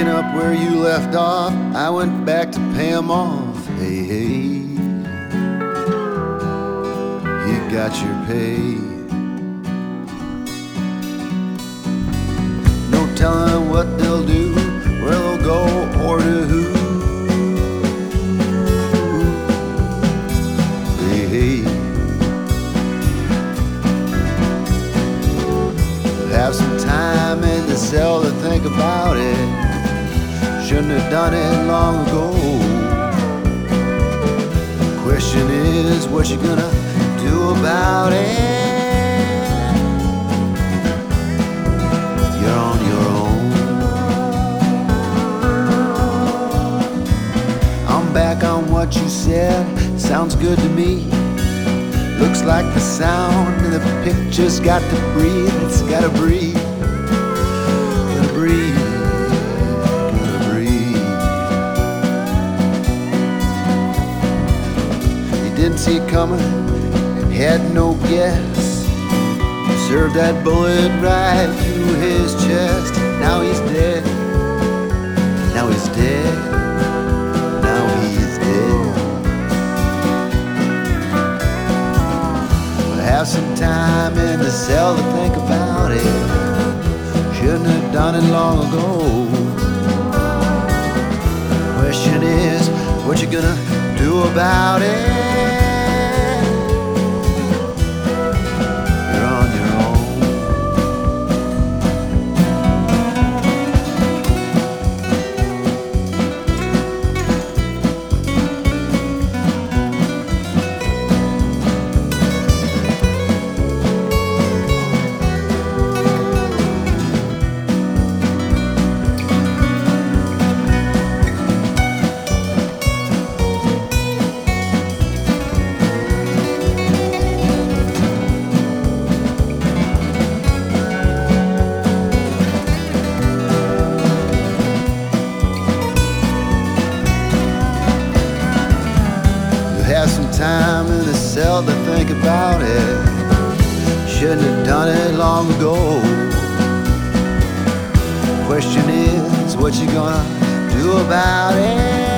Picking up where you left off, I went back to pay 'em off. Hey, hey, you got your pay. No telling what they'll do, where they'll go, or to who. Hey, hey, have some time in the cell to think about it. Shouldn't have done it long ago. Question is, what you gonna do about it? You're on your own. I'm back on what you said, sounds good to me. Looks like the sound and the picture's got to breathe. It's gotta breathe, gotta breathe. Didn't see it coming, had no guess. Served that bullet right through his chest. Now he's dead, now he's dead, now he's dead. We'll have some time in the cell to think about it. Shouldn't have done it long ago. Question is, what you gonna do about it? Have some time in the cell to think about it. Shouldn't have done it long ago. Question is, what you gonna do about it?